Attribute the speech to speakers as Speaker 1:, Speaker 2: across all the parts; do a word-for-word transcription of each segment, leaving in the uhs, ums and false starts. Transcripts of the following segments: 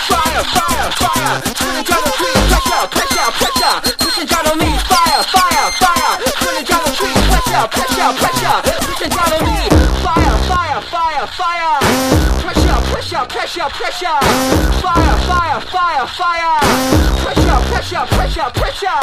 Speaker 1: Fire, fire, fire. Putting down the street. Pressure, pressure, pressure. Pushing down on me. Fire, fire, fire. Putting down the street. Pressure, pressure, pressure. Pushing down on me. Fire, fire, fire, fire. Pressure, pressure, pressure, pressure. Fire, fire, fire, fire. Pressure, pressure, pressure, pressure.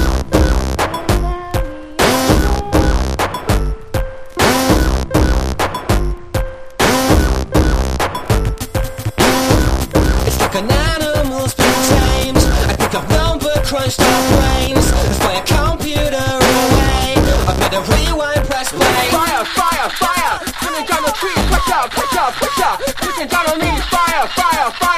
Speaker 2: Like an animal's been tamed. I think I've number crunched our brains. Let's play a computer away. I've made a rewind, press play.
Speaker 1: Fire, fire, fire. Putting down the tree. Pressure, pressure, pressure. Pushing down on me. Fire, fire, fire.